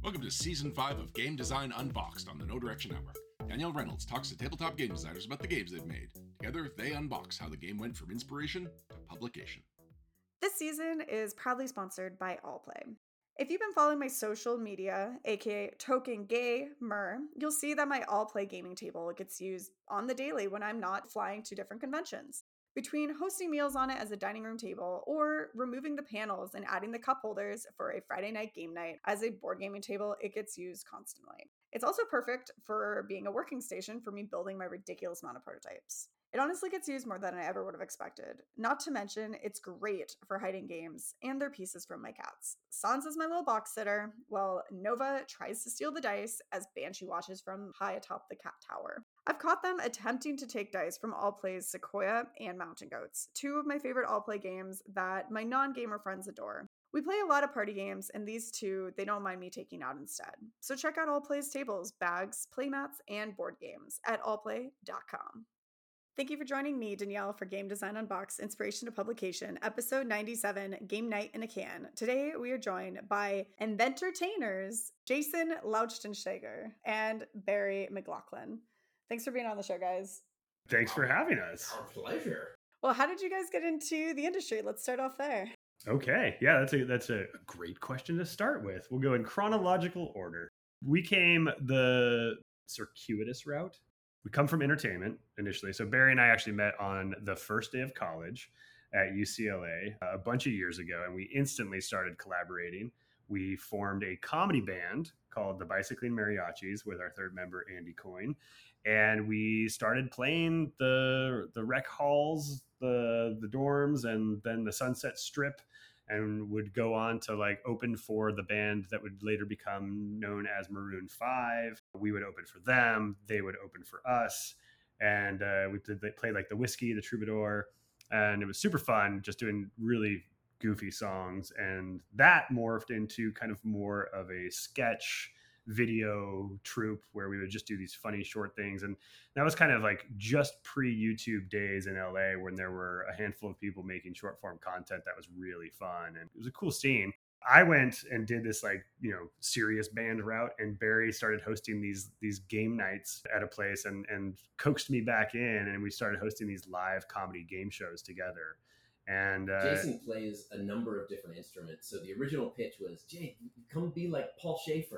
Welcome to Season 5 of Game Design Unboxed on the No Direction Network. Danielle Reynolds talks to tabletop game designers about the games they've made. Together, they unbox how the game went from inspiration to publication. This season is proudly sponsored by Allplay. If you've been following my social media, aka Token Gamer, you'll see that my Allplay gaming table gets used on the daily when I'm not flying to different conventions. Between hosting meals on it as a dining room table or removing the panels and adding the cup holders for a Friday night game night as a board gaming table, it gets used constantly. It's also perfect for being a working station for me building my ridiculous amount of prototypes. It honestly gets used more than I ever would have expected. Not to mention, it's great for hiding games and their pieces from my cats. Sans is my little box sitter, while Nova tries to steal the dice as Banshee watches from high atop the cat tower. I've caught them attempting to take dice from Allplay's Sequoia and Mountain Goats, two of my favorite Allplay games that my non-gamer friends adore. We play a lot of party games, and these two, they don't mind me taking out instead. So check out Allplay's tables, bags, playmats, and board games at allplay.com. Thank you for joining me, Danielle, for Game Design Unboxed, Inspiration to Publication, episode 97, Game Night in a Can. Today, we are joined by Inventortainers, Jason Lauchtensteiger and Barry McLaughlin. Thanks for being on the show, guys. Thanks for having us. Our pleasure. Well, how did you guys get into the industry? Let's start off there. Okay, yeah, that's a great question to start with. We'll go in chronological order. We came the circuitous route. We come from entertainment initially. So Barry and I actually met on the first day of college at UCLA a bunch of years ago, and we instantly started collaborating. We formed a comedy band called the Bicycling Mariachis with our third member, Andy Coyne. And we started playing the rec halls, the dorms, and then the Sunset Strip, and would go on to like open for the band that would later become known as Maroon 5. We would open for them. They would open for us. And they played like the Whiskey, the Troubadour. And it was super fun just doing really goofy songs. And that morphed into kind of more of a sketch video troupe where we would just do these funny short things. And that was kind of like just pre-YouTube days in LA when there were a handful of people making short form content that was really fun. And it was a cool scene. I went and did this like, serious band route, and Barry started hosting these game nights at a place and coaxed me back in, and we started hosting these live comedy game shows together. And Jason plays a number of different instruments. So the original pitch was, Jay, come be like Paul Schaefer.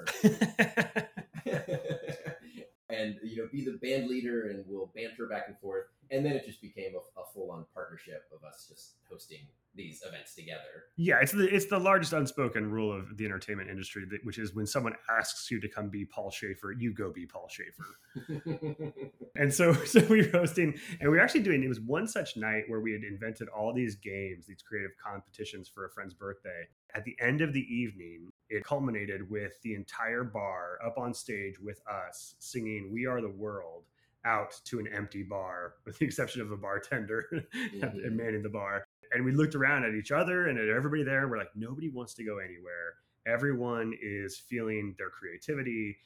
And, be the band leader, and we'll banter back and forth. And then it just became a full-on partnership of us just hosting these events together. Yeah, it's the largest unspoken rule of the entertainment industry, which is when someone asks you to come be Paul Schaefer, you go be Paul Schaefer. And so we were hosting, and we were actually doing, it was one such night where we had invented all these games, these creative competitions for a friend's birthday. At the end of the evening, it culminated with the entire bar up on stage with us singing "We Are the World" out to an empty bar, with the exception of the bartender and manning the bar. And we looked around at each other and at everybody there, and we're like, nobody wants to go anywhere. Everyone is feeling their creativity,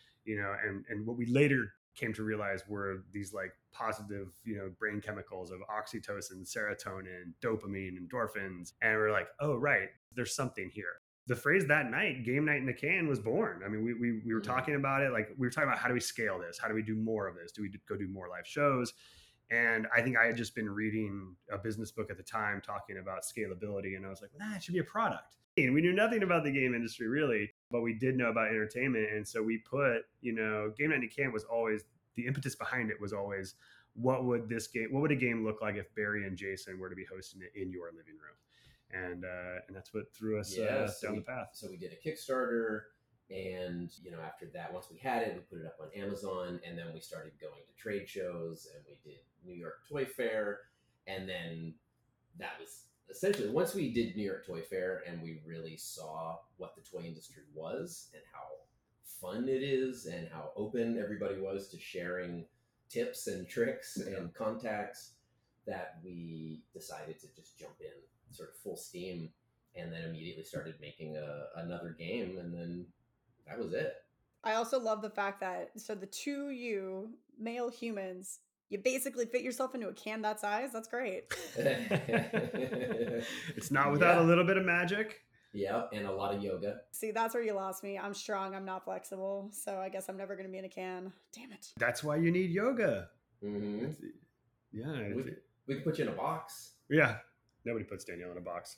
and what we later came to realize were these like positive, brain chemicals of oxytocin, serotonin, dopamine, endorphins. And we're like, oh, right, there's something here. The phrase that night, Game Night in a Can, was born. I mean, we were talking about it. Like, we were talking about, how do we scale this? How do we do more of this? Do we go do more live shows? And I think I had just been reading a business book at the time talking about scalability. And I was like, it should be a product. And we knew nothing about the game industry really, but we did know about entertainment. And so we put, Game Night in a Can was always, the impetus behind it was always, what would a game look like if Barry and Jason were to be hosting it in your living room? And that's what threw us down the path. So we did a Kickstarter. And, after that, once we had it, we put it up on Amazon, and then we started going to trade shows, and we did New York Toy Fair. And then that was essentially, once we did New York Toy Fair and we really saw what the toy industry was and how fun it is and how open everybody was to sharing tips and tricks and contacts, that we decided to just jump in sort of full steam, and then immediately started making another game. And then that was it. I also love the fact that, so the two you male humans, you basically fit yourself into a can that size. That's great. It's not without a little bit of magic. Yep, and a lot of yoga. See, that's where you lost me. I'm strong. I'm not flexible. So I guess I'm never going to be in a can. Damn it. That's why you need yoga. Mm-hmm. Yeah. We can put you in a box. Yeah. Nobody puts Danielle in a box.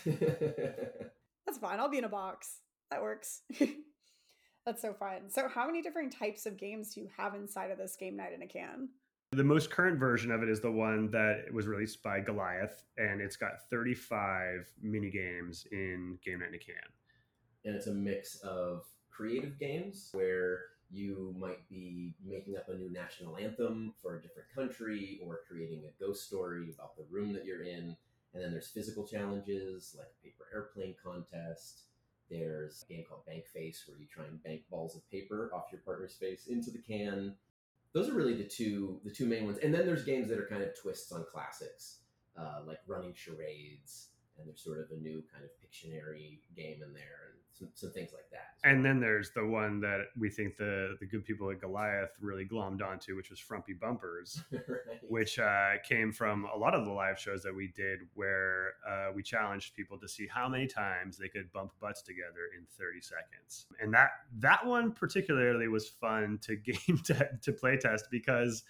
That's fine. I'll be in a box. That works. That's so fun. So how many different types of games do you have inside of this game night in a can? The most current version of it is the one that was released by Goliath, and it's got 35 mini games in Game Night in a Can. And it's a mix of creative games where you might be making up a new national anthem for a different country or creating a ghost story about the room that you're in. And then there's physical challenges like a paper airplane contest. There's a game called Bank Face where you try and bank balls of paper off your partner's face into the can. Those are really the two main ones. And then there's games that are kind of twists on classics, like running charades, and there's sort of a new kind of Pictionary game in there, and some things like that. And then there's the one that we think the good people at Goliath really glommed onto, which was Frumpy Bumpers, Right. which came from a lot of the live shows that we did where we challenged people to see how many times they could bump butts together in 30 seconds. And that one particularly was fun to play test because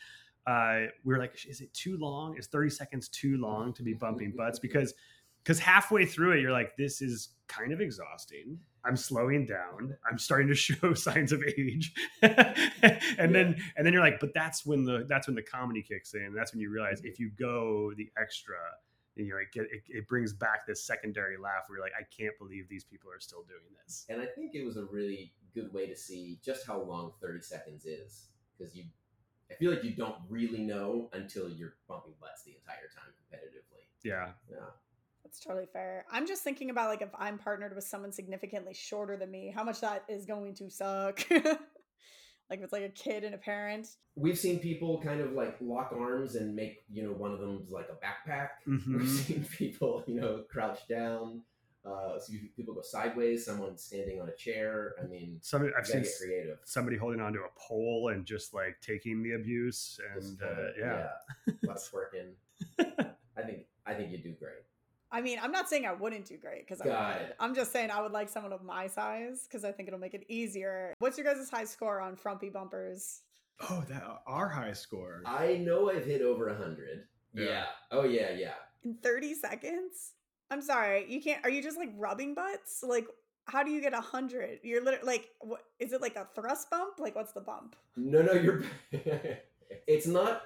we were like, is it too long? Is 30 seconds too long to be bumping butts? Because halfway through it, you're like, this is kind of exhausting. I'm slowing down. I'm starting to show signs of age. and then you're like, but that's when the comedy kicks in. That's when you realize if you go the extra, you know, it brings back this secondary laugh where you're like, I can't believe these people are still doing this. And I think it was a really good way to see just how long 30 seconds is, because I feel like you don't really know until you're bumping butts the entire time competitively. Yeah. That's totally fair. I'm just thinking about like if I'm partnered with someone significantly shorter than me, how much that is going to suck. Like if it's like a kid and a parent. We've seen people kind of like lock arms and make, you know, one of them's like a backpack. Mm-hmm. We've seen people, you know, crouch down. People go sideways. Someone standing on a chair. I mean, I've seen get creative. Somebody holding onto a pole and just like taking the abuse, and a lot of twerking. I think you do great. I mean, I'm not saying I wouldn't do great because I'm just saying I would like someone of my size because I think it'll make it easier. What's your guys' high score on Frumpy Bumpers? Oh, our high score. I know I've hit over 100. Yeah. Oh yeah. In 30 seconds? I'm sorry, you can't. Are you just like rubbing butts? Like, how do you get 100? You're literally like, what is it, like a thrust bump? Like, what's the bump? No, you're. It's not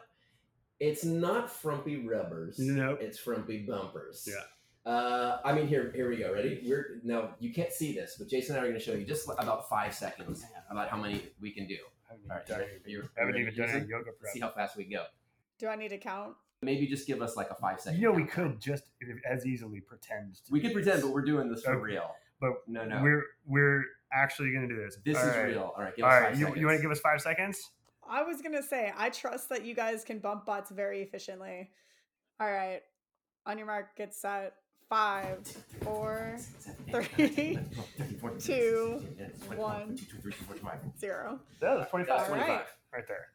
Frumpy Rubbers. Nope. It's Frumpy Bumpers. Yeah. I mean, here we go. Ready? Now you can't see this, but Jason and I are going to show you just about 5 seconds about how many we can do. All right, haven't even done any yoga prep. See how fast we go. Do I need to count? Maybe just give us like a 5 second. You know, we could just as easily pretend. We could pretend, but we're doing this for real. But no, we're actually going to do this. This is real. All right, give us 5 seconds. You want to give us 5 seconds? I was going to say, I trust that you guys can bump butts very efficiently. All right. On your mark, get set. 5, 4, 3, 2, 1, 0. Yeah, that's 25. All right. Right there.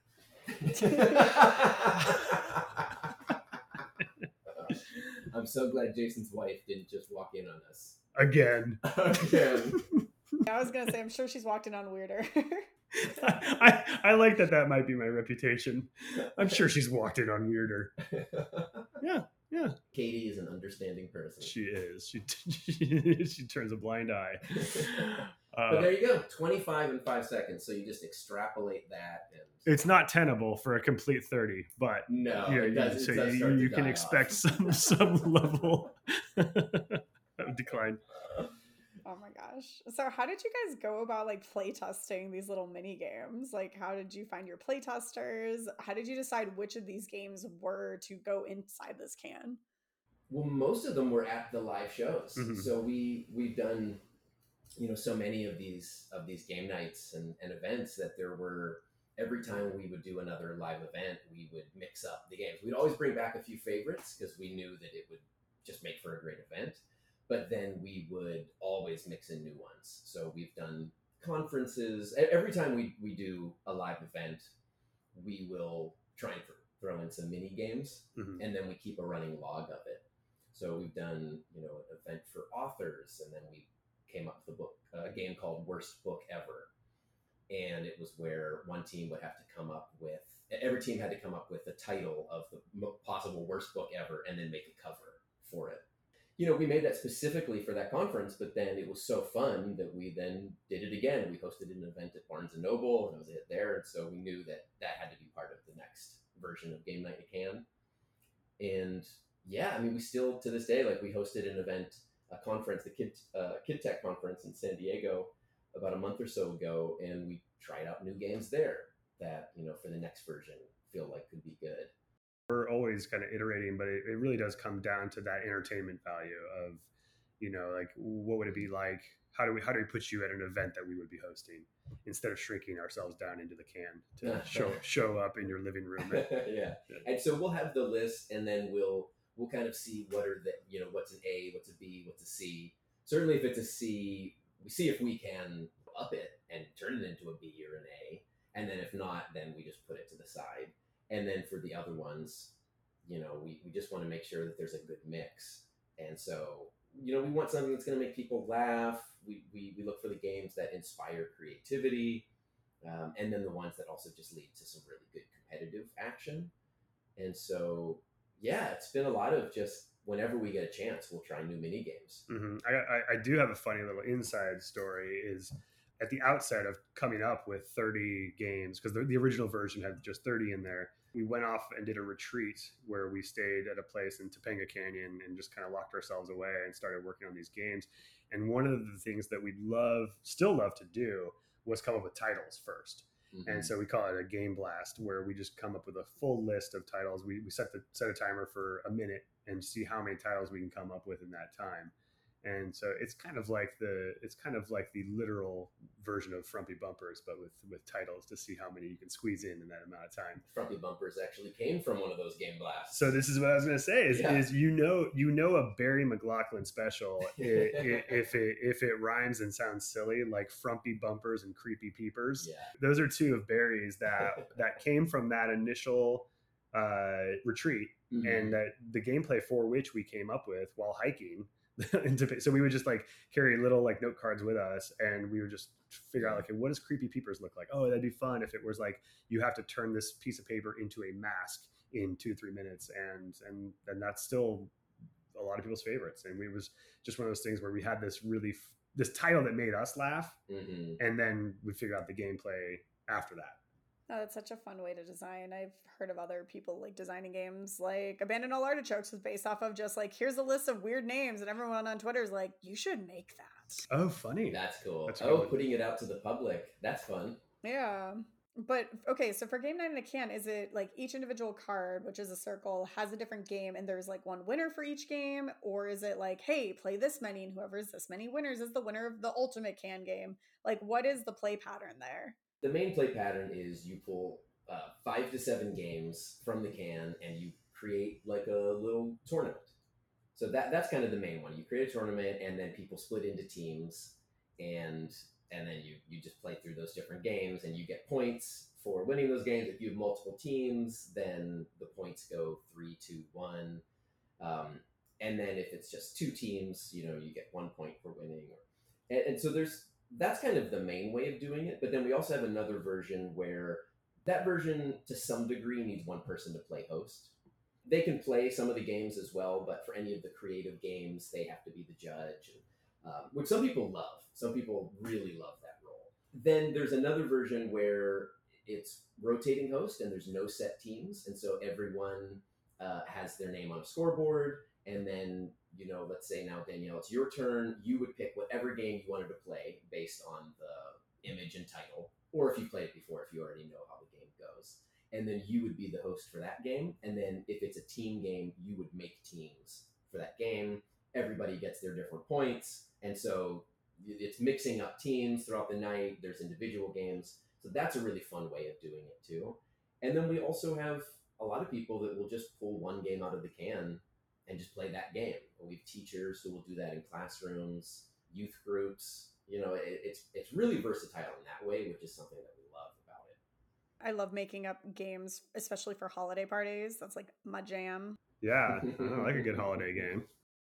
I'm so glad Jason's wife didn't just walk in on us. Again. I was going to say, I'm sure she's walked in on weirder. I like that might be my reputation. I'm sure she's walked in on weirder. Yeah. Katie is an understanding person. She is. She turns a blind eye. But there you go. 25 in 5 seconds. So you just extrapolate that. And it's not tenable for a complete 30, but no, you can expect some level of decline. Oh my gosh. So how did you guys go about like play testing these little mini games? Like how did you find your play testers? How did you decide which of these games were to go inside this can? Well, most of them were at the live shows. Mm-hmm. So we've done, you know, so many of these game nights and events that there were, every time we would do another live event, we would mix up the games. We'd always bring back a few favorites because we knew that it would just make for a great event. But then we would always mix in new ones. So we've done conferences. Every time we do a live event, we will try and throw in some mini games, and then we keep a running log of it. So we've done, an event for authors, and then we came up with a game called Worst Book Ever. And it was where one team would have to come up with, every team had to come up with the title of the possible worst book ever and then make a cover for it. We made that specifically for that conference, but then it was so fun that we then did it again. We hosted an event at Barnes & Noble, and it was a hit there. And so we knew that had to be part of the next version of Game Night in a Can. And yeah, we still, to this day, like, we hosted an event, a conference, the Kid Tech conference in San Diego about a month or so ago, and we tried out new games there that, for the next version feel like could be good. We're always kind of iterating, but it really does come down to that entertainment value of, like, what would it be like? How do we put you at an event that we would be hosting instead of shrinking ourselves down into the can to show up in your living room? Yeah. And so we'll have the list, and then we'll kind of see what are the, what's an A, what's a B, what's a C. Certainly if it's a C, we see if we can up it and turn it into a B or an A. And then if not, then we just put it to the side. And then for the other ones, we just want to make sure that there's a good mix. And so, we want something that's going to make people laugh. We look for the games that inspire creativity, and then the ones that also just lead to some really good competitive action. And so, yeah, it's been a lot of just whenever we get a chance, we'll try new mini games. Mm-hmm. I do have a funny little inside story. Is at the outset of coming up with 30 games, because the original version had just 30 in there, we went off and did a retreat where we stayed at a place in Topanga Canyon and just kind of locked ourselves away and started working on these games. And one of the things that we still love to do was come up with titles first. Mm-hmm. And so we call it a game blast, where we just come up with a full list of titles. We set a timer for a minute and see how many titles we can come up with in that time. And so it's kind of like the literal version of Frumpy Bumpers, but with titles, to see how many you can squeeze in that amount of time. Frumpy Bumpers actually came from one of those game blasts. So this is what I was going to say is a Barry McLaughlin special if it rhymes and sounds silly, like Frumpy Bumpers and Creepy Peepers. Yeah. Those are two of Barry's that came from that initial retreat, mm-hmm. and that the gameplay for which we came up with while hiking. So we would just like carry little like note cards with us, and we would just figure out like, what does Creepy Peepers look like? Oh, that'd be fun if it was like you have to turn this piece of paper into a mask in 2-3 minutes, and that's still a lot of people's favorites. And it was just one of those things where we had this title that made us laugh, mm-hmm. and then we figured out the gameplay after that. Oh, that's such a fun way to design. I've heard of other people like designing games, like Abandoned All Artichokes was based off of just like, here's a list of weird names, and everyone on Twitter is like, you should make that. Oh, funny. That's cool. Putting it out to the public. That's fun. Yeah. But okay, so for Game Night in a Can, is it like each individual card, which is a circle, has a different game, and there's like one winner for each game? Or is it like, hey, play this many, and whoever's this many winners is the winner of the ultimate can game? Like, what is the play pattern there? The main play pattern is you pull 5 to 7 games from the can, and you create like a little tournament. So that's kind of the main one. You create a tournament, and then people split into teams, and then you just play through those different games, and you get points for winning those games. If you have multiple teams, then the points go 3-2-1. And then if it's just 2 teams, you get 1 point for winning. And so that's kind of the main way of doing it. But then we also have another version where that version, to some degree, needs one person to play host. They can play some of the games as well, but for any of the creative games, they have to be the judge, which some people love. Some people really love that role. Then there's another version where it's rotating host, and there's no set teams. And so everyone has their name on a scoreboard. And then, let's say now, Danielle, it's your turn. You would pick whatever game you wanted to play based on the image and title, or if you played it before, if you already know how the game goes. And then you would be the host for that game. And then if it's a team game, you would make teams for that game. Everybody gets their different points. And so it's mixing up teams throughout the night. There's individual games. So that's a really fun way of doing it too. And then we also have a lot of people that will just pull one game out of the can and just play that game. We have teachers who will do that in classrooms, youth groups. It's really versatile in that way, which is something that we love about it. I love making up games, especially for holiday parties. That's like my jam. Yeah, I like a good holiday game.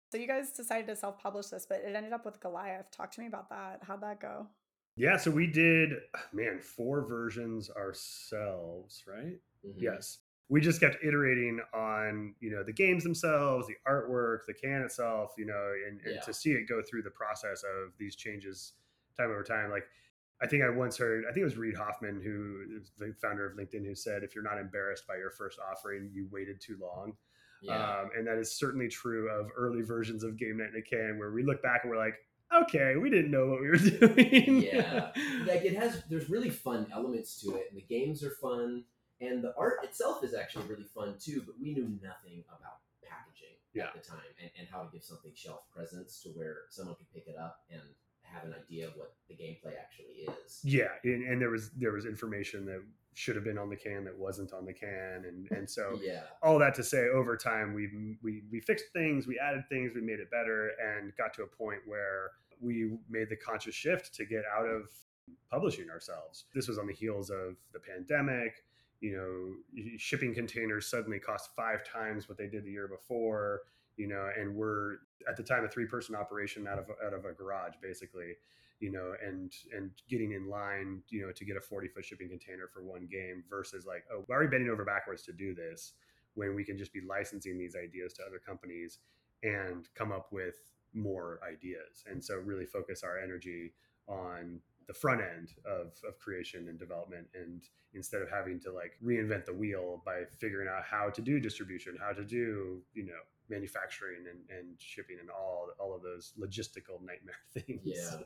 So you guys decided to self-publish this, but it ended up with Goliath. Talk to me about that. How'd that go? Yeah, so we did, man, 4 versions ourselves, right? Mhm. Yes. We just kept iterating on, the games themselves, the artwork, the can itself, and Yeah. to see it go through the process of these changes time over time. Like, I think I once heard, I think it was Reid Hoffman, who is the founder of LinkedIn, who said, if you're not embarrassed by your first offering, you waited too long. Yeah. And that is certainly true of early versions of Game Night in a Can, where we look back and we're like, okay, we didn't know what we were doing. Yeah. Like there's really fun elements to it, and the games are fun, and the art itself is actually really fun too, but we knew nothing about packaging at the time and how to give something shelf presence to where someone could pick it up and have an idea of what the gameplay actually is. Yeah, and there was information that should have been on the can that wasn't on the can, and so Yeah. all that to say, over time we fixed things, we added things, we made it better, and got to a point where we made the conscious shift to get out of publishing ourselves. This was on the heels of the pandemic. Shipping containers suddenly cost 5 times what they did the year before. And we're at the time a 3-person operation out of a garage, basically. And getting in line, to get a 40-foot shipping container for one game versus like, oh, why are we bending over backwards to do this when we can just be licensing these ideas to other companies and come up with more ideas? And so really focus our energy on the front end of creation and development, and instead of having to like reinvent the wheel by figuring out how to do distribution, how to do, manufacturing and shipping and all of those logistical nightmare things. Yeah.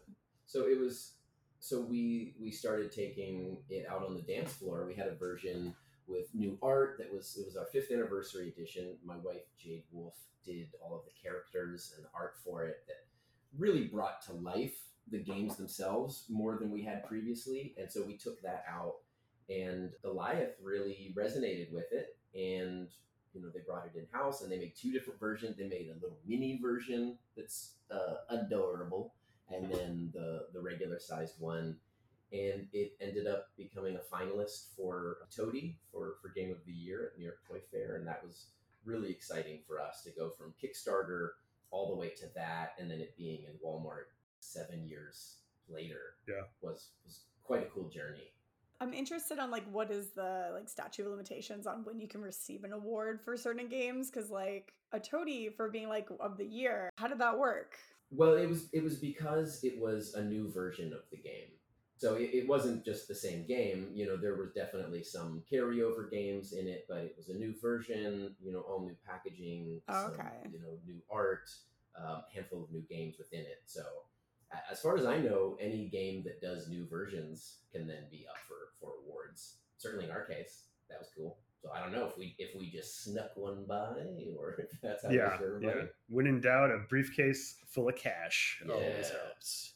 So we started taking it out on the dance floor. We had a version with new art it was our 5th anniversary edition. My wife Jade Wolf did all of the characters and the art for it that really brought to life the games themselves more than we had previously. And so we took that out, and Goliath really resonated with it. And they brought it in house, and they made 2 different versions. They made a little mini version that's adorable, and then the regular sized one. And it ended up becoming a finalist for Toady for Game of the Year at New York Toy Fair, and that was really exciting for us to go from Kickstarter all the way to that, and then it being in Walmart 7 years later. Yeah, was quite a cool journey. I'm interested on like what is the like statute of limitations on when you can receive an award for certain games, because like a Toady for being like of the year, how did that work? Well, it was because it was a new version of the game. So it wasn't just the same game. There was definitely some carryover games in it, but it was a new version, all new packaging, Okay. new art, handful of new games within it. So as far as I know, any game that does new versions can then be up for awards. Certainly in our case, that was cool. So I don't know if we just snuck one by, or if that's how it is for everybody. Yeah. When in doubt, a briefcase full of cash always helps.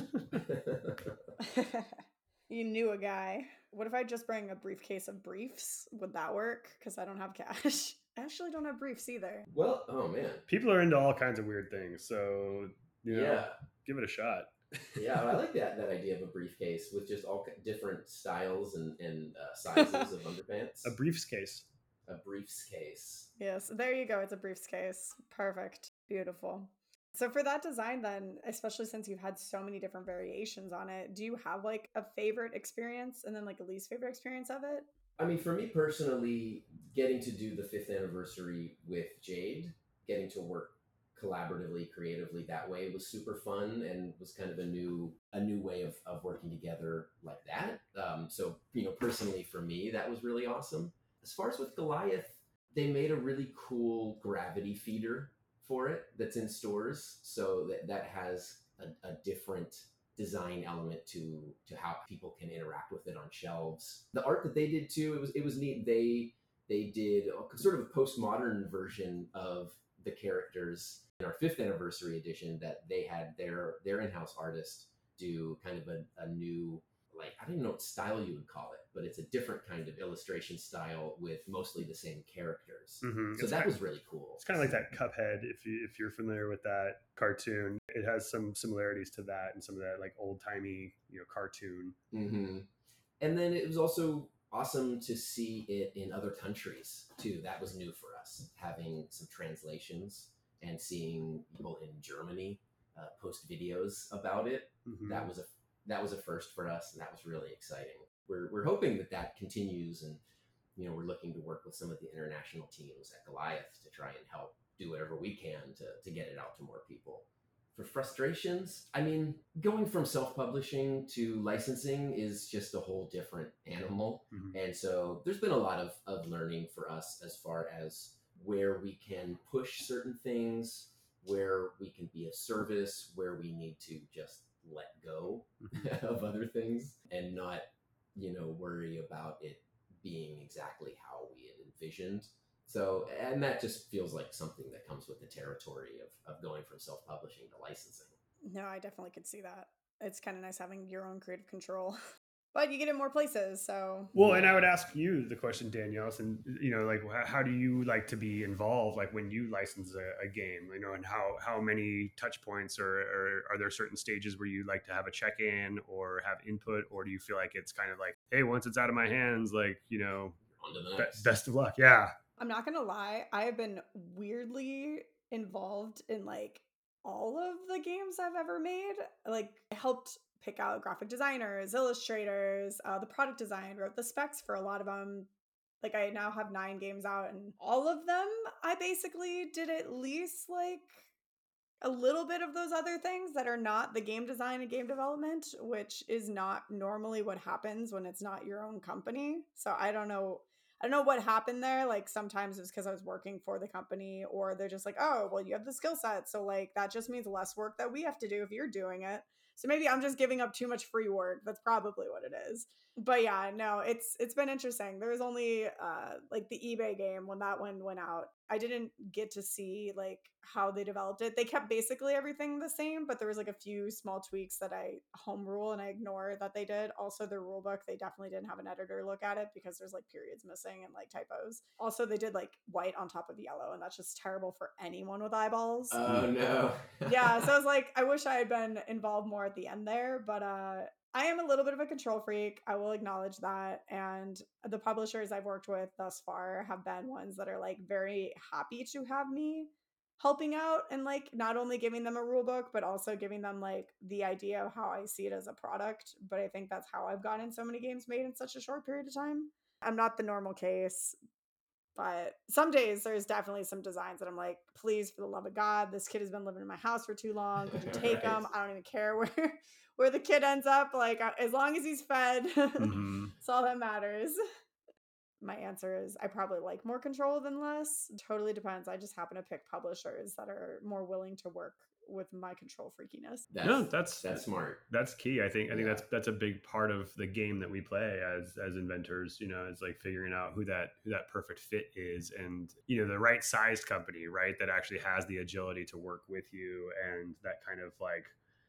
You knew a guy. What if I just bring a briefcase of briefs? Would that work? Because I don't have cash. I actually don't have briefs either. Well, oh man. People are into all kinds of weird things, so yeah, give it a shot. Yeah, I like that idea of a briefcase with just all different styles and sizes of underpants. A briefcase. A briefcase. Yes, there you go. It's a briefcase. Perfect. Beautiful. So for that design then, especially since you've had so many different variations on it, do you have like a favorite experience and then like a least favorite experience of it? I mean, for me personally, getting to do the 5th anniversary with Jade, getting to work collaboratively, creatively that way was super fun, and was kind of a new way of working together like that. So, personally for me, that was really awesome. As far as with Goliath, they made a really cool gravity feeder for it that's in stores, so that has a different design element to how people can interact with it on shelves. The art that they did too, it was neat. They did sort of a postmodern version of the characters in our 5th anniversary edition, that they had their in-house artist do kind of a new, like, I don't even know what style you would call it, but it's a different kind of illustration style with mostly the same characters. Mm-hmm. So that was really cool. It's kind of like that Cuphead, if you're familiar with that cartoon. It has some similarities to that and some of that like old-timey, cartoon. Mm-hmm. And then it was also awesome to see it in other countries too. That was new for us, having some translations and seeing people in Germany post videos about it. Mhm. That was a first for us, and that was really exciting. We're hoping that continues, and we're looking to work with some of the international teams at Goliath to try and help do whatever we can to get it out to more people. For frustrations, I mean, going from self-publishing to licensing is just a whole different animal. Mhm. And so there's been a lot of learning for us as far as where we can push certain things, where we can be of service, where we need to just let go of other things and not, worry about it being exactly how we had envisioned. So, and that just feels like something that comes with the territory of going from self-publishing to licensing. No, I definitely could see that. It's kind of nice having your own creative control, but you get it more places. So, Well, and I would ask you the question, Danielle, and like, how do you like to be involved, like when you license a game, and how many touch points, or are there certain stages where you like to have a check-in or have input, or do you feel like it's kind of like, hey, once it's out of my hands, like, On to the next. best of luck. Yeah. I'm not going to lie, I have been weirdly involved in like all of the games I've ever made. Like, I helped pick out graphic designers, illustrators, the product design, wrote the specs for a lot of them. Like, I now have 9 games out, and all of them, I basically did at least like a little bit of those other things that are not the game design and game development, which is not normally what happens when it's not your own company. So I don't know what happened there. Like, sometimes it was because I was working for the company, or they're just like, oh, well, you have the skill set. So like that just means less work that we have to do if you're doing it. So maybe I'm just giving up too much free work. That's probably what it is. But yeah, no, it's been interesting. There was only like the eBay game, when that one went out, I didn't get to see like how they developed it. They kept basically everything the same, but there was like a few small tweaks that I home rule and I ignore that they did. Also, their rule book, they definitely didn't have an editor look at it because there's like periods missing and like typos. Also, they did like white on top of yellow, and that's just terrible for anyone with eyeballs. Oh no. Yeah, so I was like, I wish I had been involved more at the end there, but I am a little bit of a control freak. I will acknowledge that. And the publishers I've worked with thus far have been ones that are like very happy to have me helping out and like not only giving them a rule book, but also giving them like the idea of how I see it as a product. But I think that's how I've gotten so many games made in such a short period of time. I'm not the normal case, but some days there's definitely some designs that I'm like, please, for the love of God, this kid has been living in my house for too long. Could you take Right. him? I don't even care where the kid ends up. Like, as long as he's fed, Mhm. that's all that matters. My answer is I probably like more control than less. Totally depends. I just happen to pick publishers that are more willing to work with my control freakiness. No, That's smart. That's key. I think Yeah. that's a big part of the game that we play as inventors. It's like figuring out who that perfect fit is, and the right sized company, right, that actually has the agility to work with you, and that kind of like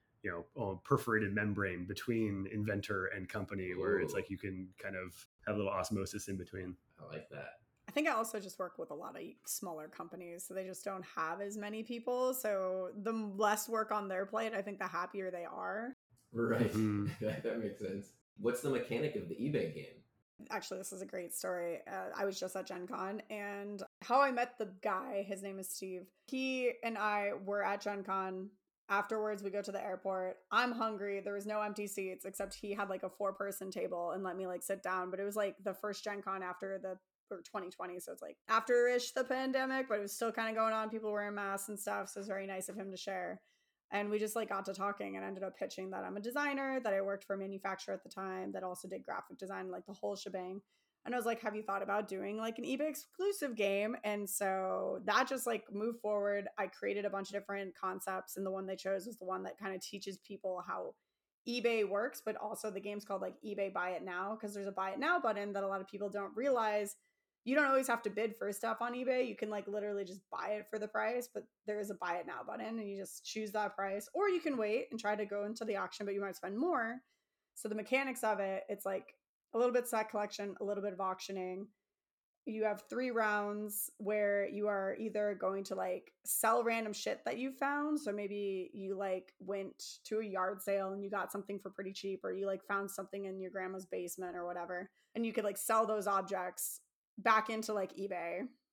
perforated membrane between inventor and company, where it's Ooh. like you can kind of have a little osmosis in between. I like that. I think I also just work with a lot of smaller companies, so they just don't have as many people. So the less work on their plate, I think the happier they are. Right. Mhm. That makes sense. What's the mechanic of the eBay game? Actually, this is a great story. I was just at Gen Con, and how I met the guy, his name is Steve. He and I were at Gen Con. Afterwards, we go to the airport. I'm hungry. There was no empty seats, except he had like a 4-person table and let me like sit down. But it was like the first Gen Con after or 2020. So it's like after-ish the pandemic, but it was still kind of going on. People wearing masks and stuff. So it was very nice of him to share. And we just like got to talking and ended up pitching that I'm a designer, that I worked for a manufacturer at the time that also did graphic design, like the whole shebang. And I was like, have you thought about doing like an eBay exclusive game? And so that just like moved forward. I created a bunch of different concepts, and the one they chose was the one that kind of teaches people how eBay works, but also the game's called like eBay Buy It Now, because there's a Buy It Now button that a lot of people don't realize. You don't always have to bid for stuff on eBay. You can like literally just buy it for the price, but there is a Buy It Now button and you just choose that price, or you can wait and try to go into the auction, but you might spend more. So the mechanics of it, it's like a little bit set collection, a little bit of auctioning. You have 3 rounds where you are either going to like sell random shit that you found. So maybe you like went to a yard sale and you got something for pretty cheap, or you like found something in your grandma's basement or whatever, and you could like sell those objects back into like eBay.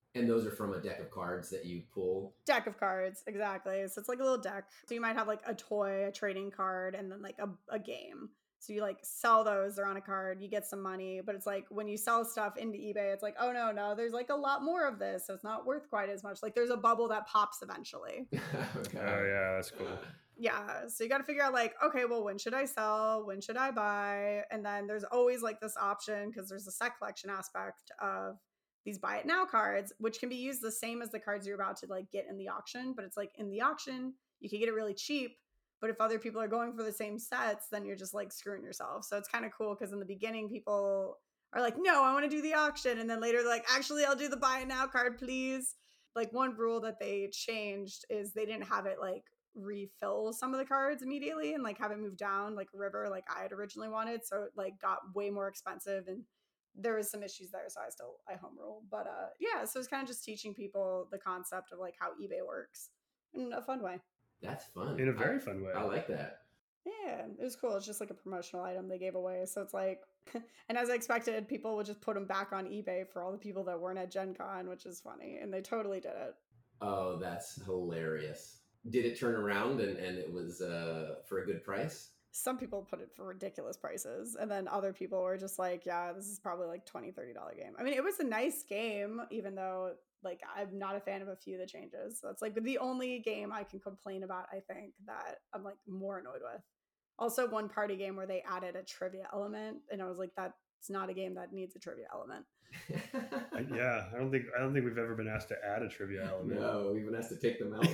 And those are from a deck of cards that you pull. Deck of cards, exactly. So it's like a little deck. So you might have like a toy, a trading card, and then like a game. So you like sell those, they're on a card, you get some money, but it's like when you sell stuff into eBay, it's like, oh no, there's like a lot more of this, so it's not worth quite as much. Like there's a bubble that pops eventually. Okay. Oh yeah, that's cool. Yeah, so you got to figure out like, okay, well, when should I sell? When should I buy? And then there's always like this option because there's a set collection aspect of these buy it now cards, which can be used the same as the cards you're about to like get in the auction. But it's like in the auction, you can get it really cheap. But if other people are going for the same sets, then you're just like screwing yourself. So it's kind of cool because in the beginning, people are like, no, I want to do the auction. And then later, they're like, actually, I'll do the buy it now card, please. Like one rule that they changed is they didn't have it like refill some of the cards immediately and like have it move down like river like I had originally wanted. So it like got way more expensive and there was some issues there. So I home rule. But yeah, so it's kind of just teaching people the concept of like how eBay works in a fun way. That's fun. In a very fun way. I like that. Yeah, it was cool. It's just like a promotional item they gave away. So it's like, and as I expected, people would just put them back on eBay for all the people that weren't at Gen Con, which is funny. And they totally did it. Oh, that's hilarious. Did it turn around and it was for a good price? Some people put it for ridiculous prices. And then other people were just like, yeah, this is probably like $20, $30 game. I mean, it was a nice game, even though like I'm not a fan of a few of the changes. So that's like the only game I can complain about, I think, that I'm like more annoyed with. Also, one party game where they added a trivia element, and I was like, that's not a game that needs a trivia element. Yeah, I don't think we've ever been asked to add a trivia element. No, we've been asked to take them out.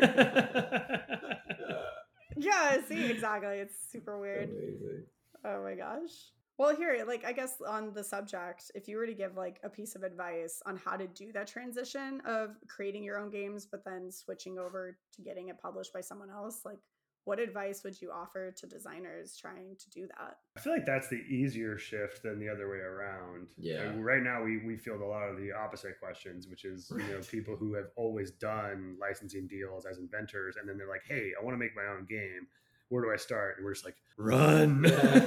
Yeah, see, exactly. It's super weird. Amazing. Oh my gosh. Well, here, like, I guess on the subject, if you were to give like a piece of advice on how to do that transition of creating your own games, but then switching over to getting it published by someone else, like, what advice would you offer to designers trying to do that? I feel like that's the easier shift than the other way around. Yeah. And right now we field a lot of the opposite questions, which is, people who have always done licensing deals as inventors, and then they're like, hey, I want to make my own game. Where do I start? And we're just like, run.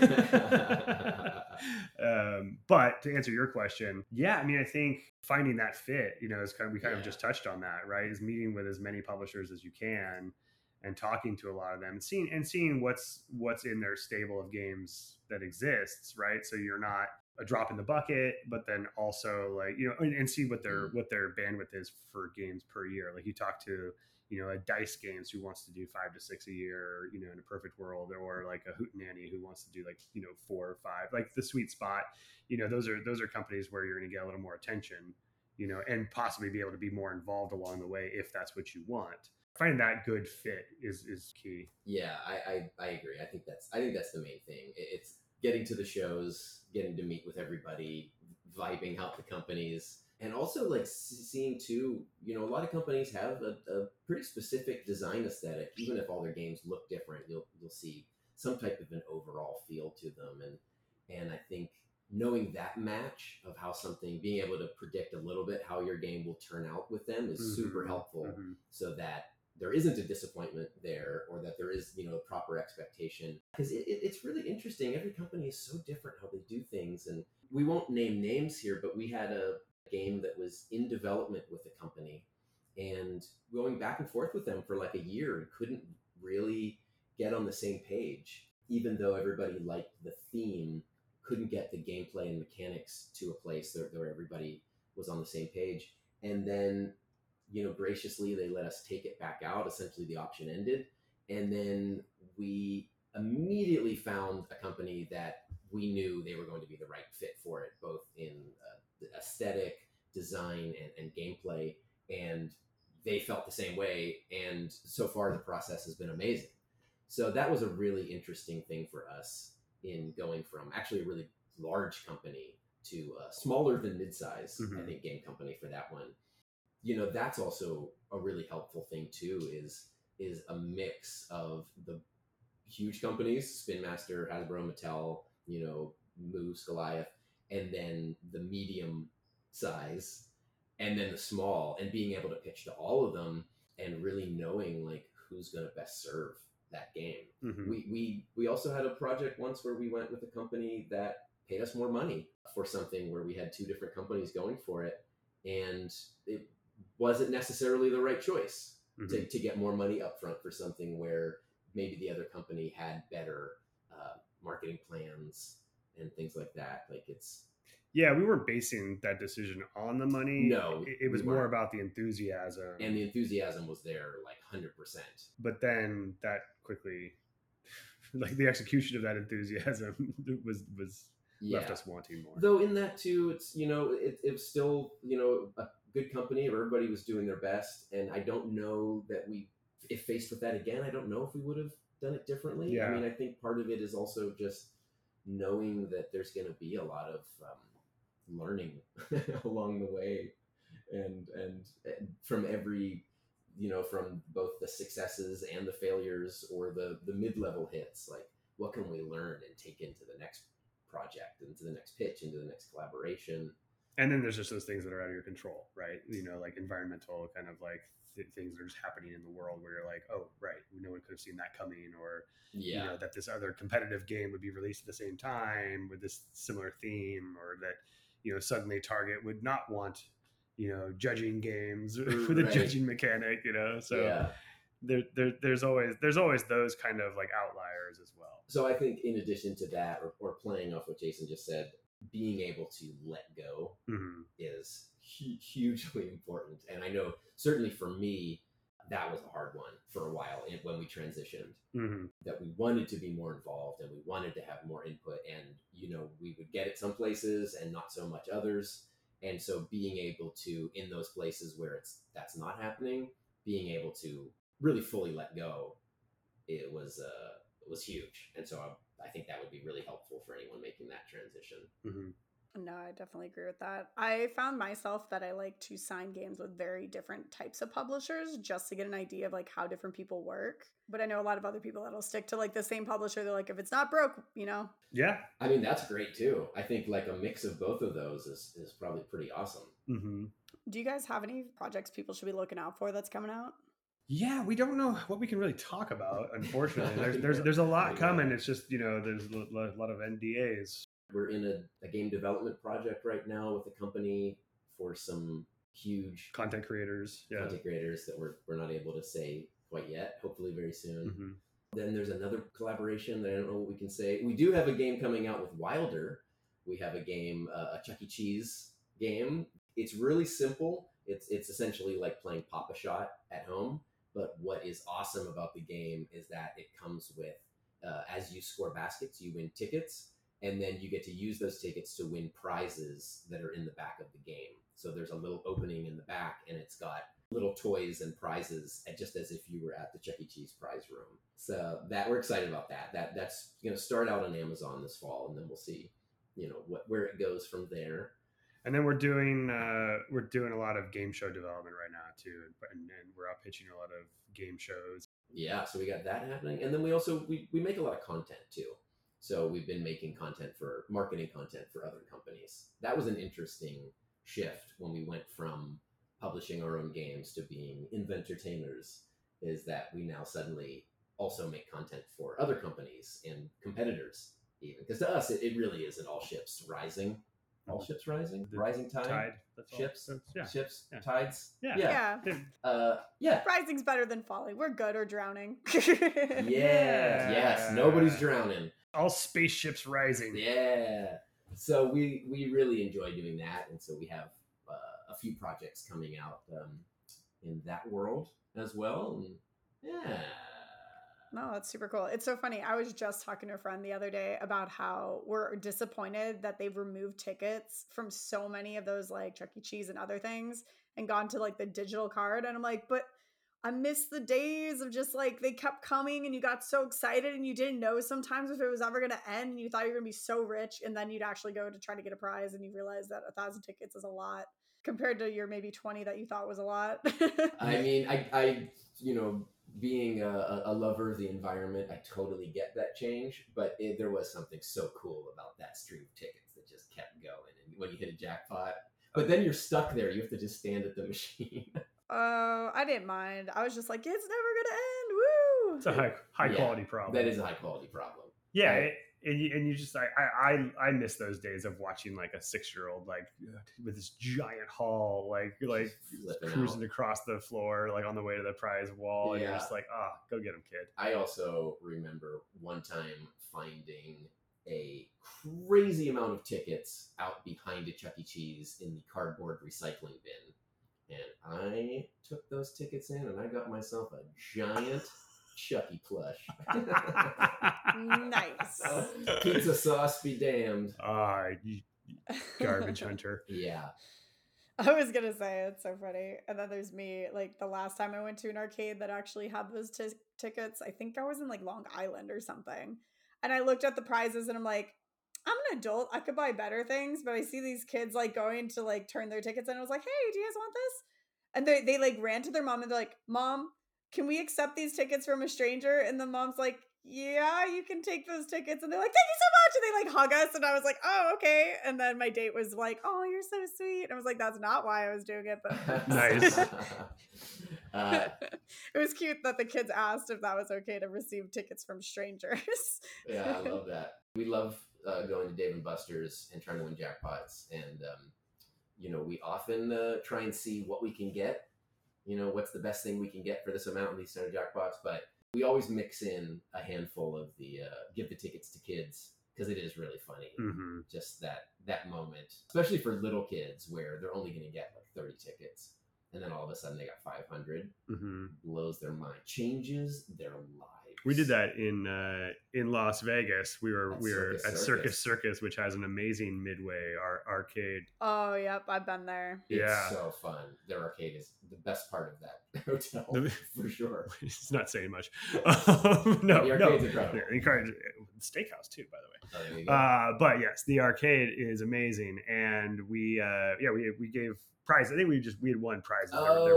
But to answer your question, yeah, I mean, I think finding that fit, is we kind of just touched on that, right? Is meeting with as many publishers as you can and talking to a lot of them and seeing what's in their stable of games that exists, right? So you're not a drop in the bucket, but then also like, and see what their bandwidth is for games per year. Like you talk to, a Dice Games who wants to do 5 to 6 a year, in a perfect world, or like a Hootenanny who wants to do like, 4 or 5, like the sweet spot. Those are companies where you're going to get a little more attention, and possibly be able to be more involved along the way if that's what you want. Finding that good fit is key. Yeah, I agree. I think that's the main thing. It's getting to the shows, getting to meet with everybody, vibing out the companies, and also like seeing too, a lot of companies have a pretty specific design aesthetic. Even if all their games look different, you'll see some type of an overall feel to them, and I think knowing that match of how being able to predict a little bit how your game will turn out with them is super helpful, so that there isn't a disappointment there, or that there is, a proper expectation. Because it's really interesting. Every company is so different how they do things. And we won't name names here, but we had a game that was in development with the company and going back and forth with them for like a year and couldn't really get on the same page. Even though everybody liked the theme, couldn't get the gameplay and mechanics to a place where everybody was on the same page. And then graciously, they let us take it back out. Essentially, the option ended. And then we immediately found a company that we knew they were going to be the right fit for it, both in the aesthetic, design, and gameplay. And they felt the same way. And so far, the process has been amazing. So that was a really interesting thing for us in going from actually a really large company to a smaller than mid-size, I think, game company for that one. That's also a really helpful thing too, is a mix of the huge companies, Spin Master, Hasbro, Mattel, Moose, Goliath, and then the medium size, and then the small, and being able to pitch to all of them and really knowing like who's going to best serve that game. We also had a project once where we went with a company that paid us more money for something where we had 2 different companies going for it. and it wasn't necessarily the right choice Mhm. to get more money up front for something where maybe the other company had better marketing plans and things like that. Like it's Yeah, we weren't basing that decision on the money. No, It was we more weren't. about the enthusiasm. And the enthusiasm was there like 100%. But then that quickly, like the execution of that enthusiasm was left Yeah. us wanting more. Though in that too, it's, you know, it was still, you know, a good company. Everybody was doing their best. And I don't know that if faced with that again, I don't know if we would have done it differently. Yeah. I mean, I think part of it is also just knowing that there's going to be a lot of learning along the way. And from every, you know, from both the successes and the failures or the mid-level hits, like what can we learn and take into the next project, into the next pitch, into the next collaboration. And then there's just those things that are out of your control, right? You know, like environmental kind of like things that are just happening in the world where you're like, oh, right, no one could have seen that coming, or you know, that this other competitive game would be released at the same time with this similar theme, or that, you know, suddenly Target would not want, you know, judging games with a judging mechanic, you know. So there's always those kind of like outliers as well. So I think in addition to that, or playing off what Jason just said, being able to let go is hugely important. And I know certainly for me, that was a hard one for a while when we transitioned, that we wanted to be more involved and we wanted to have more input, and, you know, we would get it some places and not so much others. And so being able to, in those places where that's not happening, being able to really fully let go, it was huge. And so I think that would be really helpful for anyone making that transition. No, I definitely agree with that. I found myself that I like to sign games with very different types of publishers just to get an idea of like how different people work. But I know a lot of other people that'll stick to like the same publisher. They're like, if it's not broke, you know? Yeah. I mean, that's great too. I think like a mix of both of those is probably pretty awesome. Do you guys have any projects people should be looking out for that's coming out? Yeah, we don't know what we can really talk about, unfortunately. There's a lot coming. It's just, you know, there's a lot of NDAs. We're in a game development project right now with a company for some huge content creators that we're not able to say quite yet. Hopefully very soon. Then there's another collaboration that I don't know what we can say. We do have a game coming out with Wilder. We have a game, a Chuck E. Cheese game. It's really simple. It's essentially like playing Pop-A-Shot at home. But what is awesome about the game is that it comes with, as you score baskets, you win tickets. And then you get to use those tickets to win prizes that are in the back of the game. So there's a little opening in the back, and it's got little toys and prizes, just as if you were at the Chuck E. Cheese prize room. So that we're excited about that. That's going to start out on Amazon this fall, and then we'll see, you know, where it goes from there. And then we're doing a lot of game show development right now too, and we're out pitching a lot of game shows. Yeah, so we got that happening, and then we also we make a lot of content too. So we've been making marketing content for other companies. That was an interesting shift when we went from publishing our own games to being inventertainers, is that we now suddenly also make content for other companies and competitors even. Because to us, it really is an all ships rising. All ships rising? Rising tide? Ships? Ships? Yeah. Tides? Yeah. Rising's better than falling. We're good, or drowning. Yes. Nobody's drowning. All spaceships rising. Yeah. So we really enjoy doing that. And so we have a few projects coming out in that world as well. And yeah. No, that's super cool. It's so funny. I was just talking to a friend the other day about how we're disappointed that they've removed tickets from so many of those like Chuck E. Cheese and other things and gone to like the digital card. And I'm like, but I miss the days of just like they kept coming and you got so excited and you didn't know sometimes if it was ever going to end, and you thought you were going to be so rich, and then you'd actually go to try to get a prize and you realize that 1,000 tickets is a lot compared to your maybe 20 that you thought was a lot. I mean, I you know, being a lover of the environment, I totally get that change, but there was something so cool about that stream of tickets that just kept going. And when you hit a jackpot, but then you're stuck there. You have to just stand at the machine. Oh, I didn't mind. I was just like, it's never gonna end. Woo! It's a high quality problem. That is a high quality problem. Yeah, and you just I miss those days of watching like a 6-year-old like with this giant haul like Flipping cruising out. across the floor like on the way to the prize wall, and you're Yeah. just like, oh, go get him, kid. I also remember one time finding a crazy amount of tickets out behind a Chuck E. Cheese in the cardboard recycling bin. And I took those tickets in and I got myself a giant Chucky plush. Nice. Pizza sauce be damned. You garbage hunter. Yeah. I was gonna say it's so funny, and then there's me. Like the last time I went to an arcade that actually had those tickets, I think I was in like Long Island or something, and I looked at the prizes and I'm like, I'm an adult, I could buy better things, but I see these kids like going to like turn their tickets in. I was like, hey, do you guys want this? And they like ran to their mom and they're like, Mom, can we accept these tickets from a stranger? And the mom's like, yeah, you can take those tickets. And they're like, thank you so much. And they like hug us. And I was like, oh, okay. And then my date was like, oh, you're so sweet. And I was like, that's not why I was doing it. But Nice. It was cute that the kids asked if that was okay to receive tickets from strangers. Yeah, I love that. We love going to Dave & Buster's and trying to win jackpots. And, we often try and see what we can get. What's the best thing we can get for this amount in these center jackpots. But we always mix in a handful of the give the tickets to kids because it is really funny. Mm-hmm. Just that moment, especially for little kids where they're only going to get like 30 tickets. And then all of a sudden they got 500. Mm-hmm. Blows their mind. Changes their lives. We did that in Las Vegas. We were at Circus, which has an amazing Midway arcade. Oh, yep, I've been there. It's so fun. Their arcade is the best part of that hotel, for sure. It's not saying much. The arcade's incredible. The steakhouse too, by the way. Oh, there you go. But yes, the arcade is amazing, and we gave prizes. I think we had won prizes.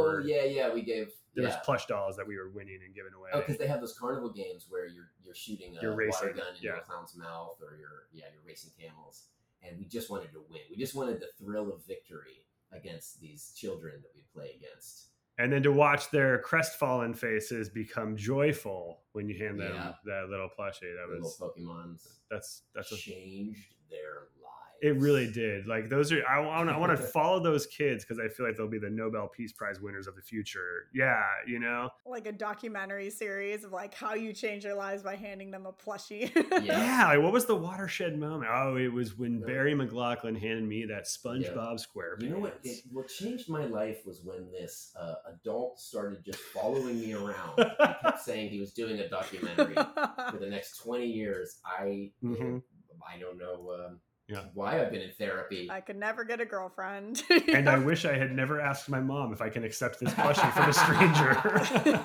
We gave. There was plush dolls that we were winning and giving away. Oh, because they have those carnival games where you're shooting a water gun into a clown's mouth, or you're racing camels. And we just wanted to win. We just wanted the thrill of victory against these children that we play against. And then to watch their crestfallen faces become joyful when you hand them that little plushie. That was little Pokemons. That's changed their lives. It really did. Like those are, I want to follow those kids because I feel like they'll be the Nobel Peace Prize winners of the future. Yeah, like a documentary series of like how you change your lives by handing them a plushie. Yeah. Like what was the watershed moment? Oh, it was when Barry McLaughlin handed me that SpongeBob SquarePants. You know what changed my life was when this adult started just following me around. He kept saying he was doing a documentary for the next 20 years. I don't know. Why I've been in therapy. I could never get a girlfriend. And I wish I had never asked my mom if I can accept this plushie from a stranger.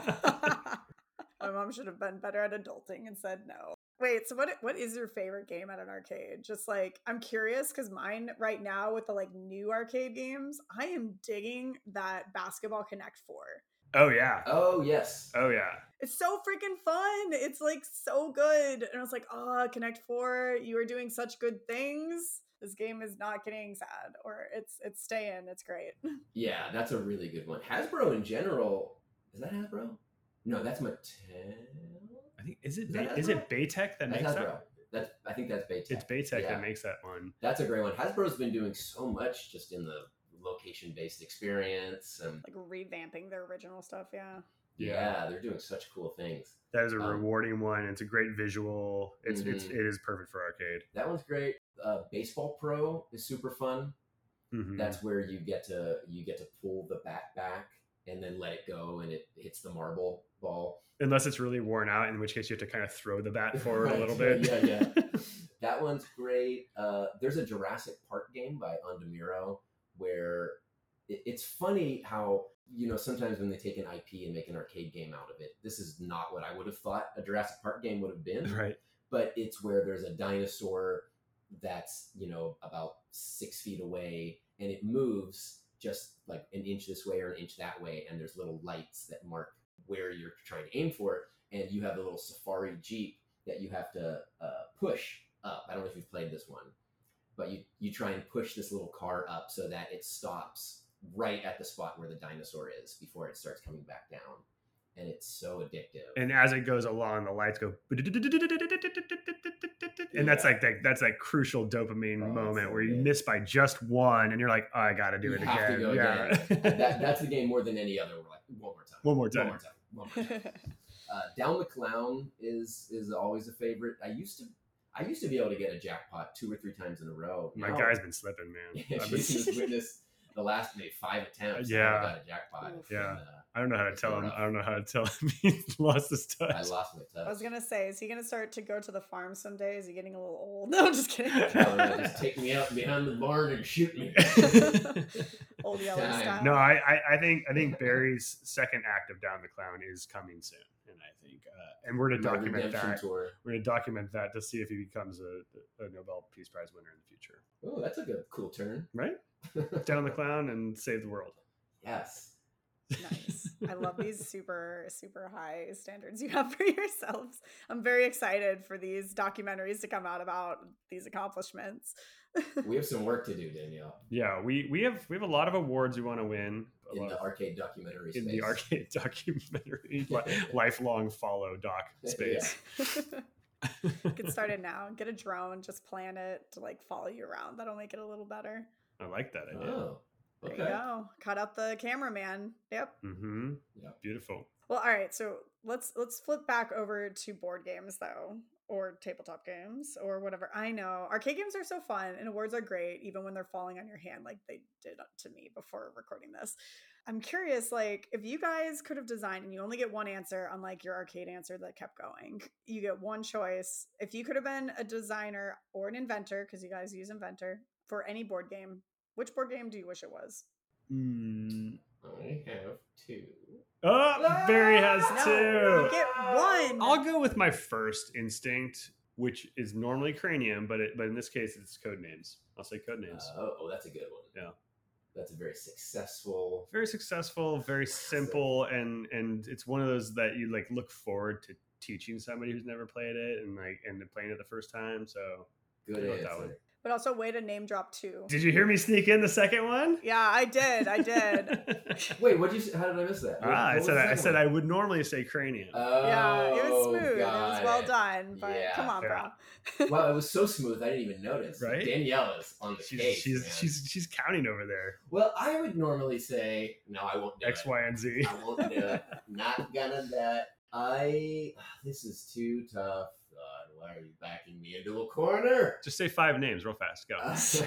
My mom should have been better at adulting and said no. Wait, so what is your favorite game at an arcade? Just like, I'm curious because mine right now with the like new arcade games, I am digging that Basketball Connect 4. Oh yeah. Oh yes. Oh yeah. It's so freaking fun. It's like so good. And I was like, oh, Connect 4, you are doing such good things. This game is not getting sad, or it's staying. It's great. Yeah, that's a really good one. Hasbro in general, is that Hasbro? No, that's Mattel. I think is it Baytech that makes Hasbro. that? I think that's Baytech. It's Baytech that makes that one. That's a great one. Hasbro's been doing so much just in the location-based experience and like revamping their original stuff. Yeah, they're doing such cool things. That is a rewarding one. It's a great visual. It is perfect for arcade. That one's great. Baseball Pro is super fun. Mm-hmm. That's where you get to pull the bat back and then let it go and it hits the marble ball. Unless it's really worn out, in which case you have to kind of throw the bat forward a little bit. Yeah. That one's great. There's a Jurassic Park game by Ondamiro where it's funny how, sometimes when they take an IP and make an arcade game out of it, this is not what I would have thought a Jurassic Park game would have been. Right. But it's where there's a dinosaur that's, about 6 feet away and it moves just like an inch this way or an inch that way. And there's little lights that mark where you're trying to aim for it. And you have a little safari Jeep that you have to push up. I don't know if you've played this one, but you try and push this little car up so that it stops right at the spot where the dinosaur is before it starts coming back down. and it's so addictive. And as it goes along, the lights go, and that's like crucial dopamine moment so where you good. miss by just one, and you're like, oh, I got to do You it have to again. go Yeah, again. That's the game more than any other. We're like, one more time. One more time. One more time. Down the Clown is always a favorite. I used to be able to get a jackpot 2 or 3 times in a row. My Now- guy's been slipping, man. I've been- Jason has witnessed the last maybe 5 attempts. Yeah. I got a jackpot. Yeah. And, I don't know how to It's tell him. rough. I don't know how to tell him he's lost his touch. I lost my touch. I was gonna say, is he gonna start to go to the farm someday? Is he getting a little old? No, I'm just kidding. Just take me out behind the barn and shoot me. Old Yeller Time. style. No, I think Barry's second act of Down the Clown is coming soon, and I think, and we're gonna My document redemption that. tour. We're gonna document that to see if he becomes a Nobel Peace Prize winner in the future. Oh, that's a good, cool turn. Right? Down the Clown and save the world. Yes. Nice. I love these super, super high standards you have for yourselves. I'm very excited for these documentaries to come out about these accomplishments. We have some work to do, Danielle, Yeah, we have a lot of awards we want to win. in the arcade documentary space. In the arcade documentary, lifelong follow doc space. Get started now. Get a drone. Just plan it to like follow you around. That'll make it a little better. I like that idea. Oh, There okay. you go. Cut out the cameraman. Yep. Mm-hmm. Yeah. Beautiful. Well, all right. So let's flip back over to board games though, or tabletop games, or whatever. I know arcade games are so fun, and awards are great, even when they're falling on your hand, like they did to me before recording this. I'm curious, like if you guys could have designed, and you only get one answer, unlike your arcade answer that kept going. You get one choice. If you could have been a designer or an inventor, because you guys use inventor for any board game, which board game do you wish it was? I have 2. Oh, Barry has No, two. you get one. I'll go with my first instinct, which is normally Cranium, but in this case, it's Codenames. I'll say Codenames. Oh, that's a good one. Yeah. That's a very successful. Very successful, very simple, and it's one of those that you like look forward to teaching somebody who's never played it and playing it the first time. So Good I wrote that answer. one. But also way to name drop 2. Did you hear me sneak in the second one? Yeah, I did. Wait, what did you say? How did I miss that? I said I would normally say Cranium. Yeah, it was smooth. It was got well it. done. But Yeah. come on, bro. Wow, it was so smooth. I didn't even notice. Right? Danielle is on the case. man. She's counting over there. Well, I would normally say no. I won't do X, it. Y, and Z. I won't do it. Not gonna do it. This is too tough. God, why are you backing me into a corner? Just say 5 names real fast. Go.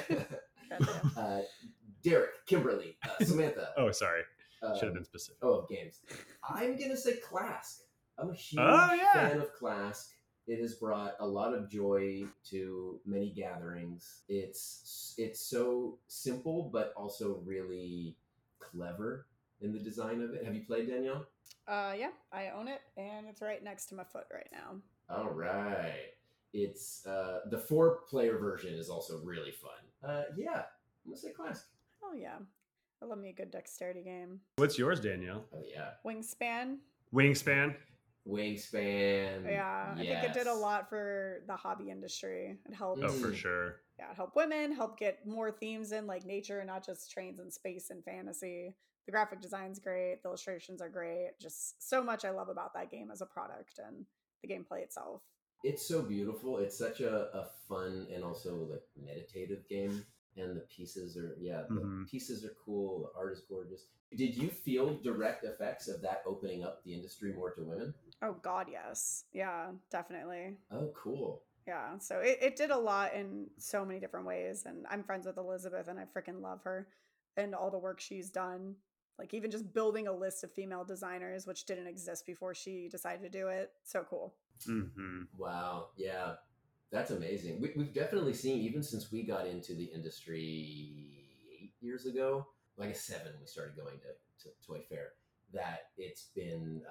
Derek, Kimberly, Samantha. Oh, sorry. uh, Should have been specific. of games. I'm gonna say Clask. I'm a huge Oh, yeah. fan of Clask. It has brought a lot of joy to many gatherings. It's so simple, but also really clever in the design of it. Have you played, Danielle? Yeah, I own it, and it's right next to my foot right now. All right. It's the 4-player version is also really fun. Yeah, I'm gonna say Clask. Oh yeah, I love me a good dexterity game. What's yours, Danielle? Oh yeah, Wingspan. Wingspan. Wingspan. Yeah, I think it did a yes. lot for the hobby industry. It helped. Oh, for Mm. sure. Yeah, it helped women, help get more themes in like nature and not just trains and space and fantasy. The graphic design's great, the illustrations are great. Just so much I love about that game as a product and the gameplay itself. It's so beautiful. It's such a fun and also like meditative game. And the pieces are the Mhm. pieces are cool. The art is gorgeous. Did you feel direct effects of that opening up the industry more to women? Oh God, yes. Yeah, definitely. Oh, cool. Yeah, so it did a lot in so many different ways. And I'm friends with Elizabeth and I freaking love her and all the work she's done. Like even just building a list of female designers, which didn't exist before she decided to do it. So cool. Mm-hmm. Wow. Yeah. That's amazing. We've definitely seen, even since we got into the industry 8 years ago, like I guess 7, we started going to Toy Fair, that it's been,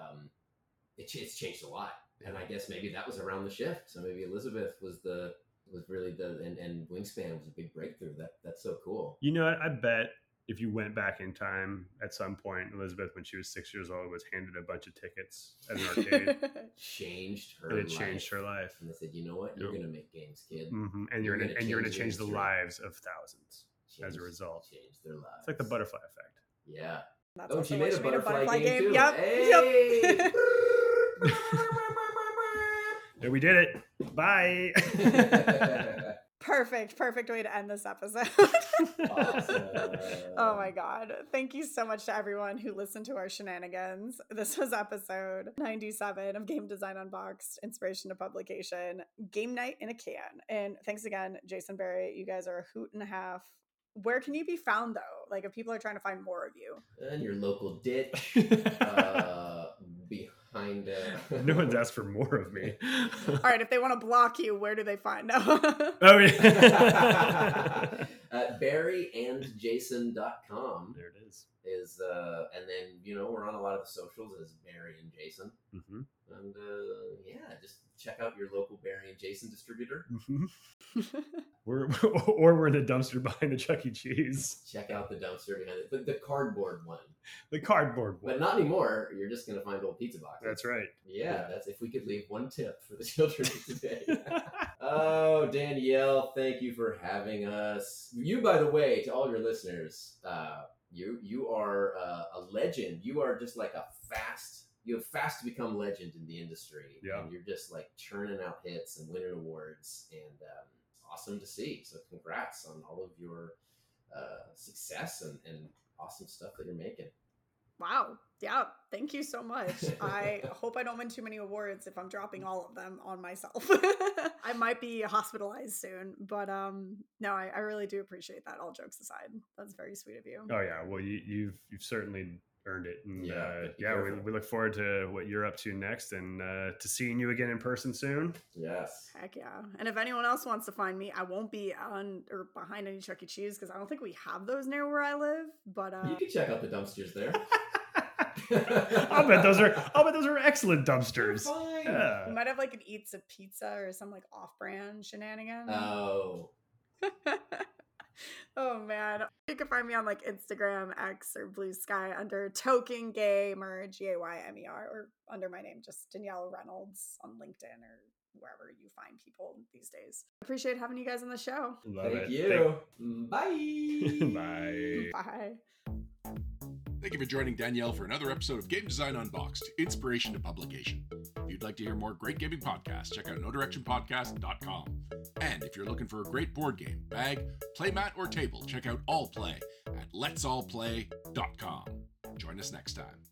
it's changed a lot. And I guess maybe that was around the shift. So maybe Elizabeth was really and Wingspan was a big breakthrough. That's so cool. You know what? I bet if you went back in time at some point, Elizabeth, when she was 6 years old, was handed a bunch of tickets at an arcade, Changed her and it life. changed her life. And they said, you know what? You're Yep. going to make games, kid. Mm-hmm. And you're gonna change the industry. lives of thousands as a result. Change their lives. It's like the butterfly effect. Yeah. That's Oh, also she why made a butterfly game too. Yep. Hey! Yep. There, we did it. Bye. Perfect way to end this episode. Awesome. Oh my God. Thank you so much to everyone who listened to our shenanigans. This was episode 97 of Game Design Unboxed, Inspiration to Publication, Game Night in a Can. And thanks again, Jason Barry. You guys are a hoot and a half. Where can you be found though? Like if people are trying to find more of you. And your local ditch. Behind No one's asked for more of me. All right, if they want to block you, where do they find out? Oh, yeah. BarryandJason.com. There it is. And then, we're on a lot of the socials as Barry and Jason. Mm-hmm. And just check out your local Barry and Jason distributor. Mm-hmm. We're in a dumpster behind the Chuck E. Cheese. Check out the dumpster behind it. The cardboard one. The cardboard one. But not anymore. You're just going to find old pizza boxes. That's right. Yeah, that's if we could leave one tip for the children today. Oh, Danielle, thank you for having us. You, by the way, to all your listeners, you are a legend. You are just like you have fast to become legend in the industry. Yeah. And you're just like churning out hits and winning awards, and awesome to see. So congrats on all of your success and awesome stuff that you're making. Wow. Yeah. Thank you so much. I hope I don't win too many awards if I'm dropping all of them on myself. I might be hospitalized soon, but no, I really do appreciate that. All jokes aside, that's very sweet of you. Oh yeah. Well, you've certainly earned it. And we look forward to what you're up to next, and to seeing you again in person soon. Yes. Heck yeah. And if anyone else wants to find me, I won't be on or behind any Chuck E. Cheese because I don't think we have those near where I live. But you can check out the dumpsters there. I'll bet those are excellent dumpsters. Fine. Yeah. we might have like an Eats a Pizza or some like off-brand shenanigan. Oh. Oh man. You can find me on like Instagram, X, or Blue Sky under Token Gamer, Gaymer, or under my name, just Danielle Reynolds on LinkedIn or wherever you find people these days. Appreciate having you guys on the show. Love Thank it. you. Bye. Bye. Bye. Thank you for joining Danielle for another episode of Game Design Unboxed, Inspiration to Publication. If you'd like to hear more great gaming podcasts, check out NoDirectionPodcast.com. And if you're looking for a great board game, bag, playmat, or table, check out All Play at Let'sAllPlay.com. Join us next time.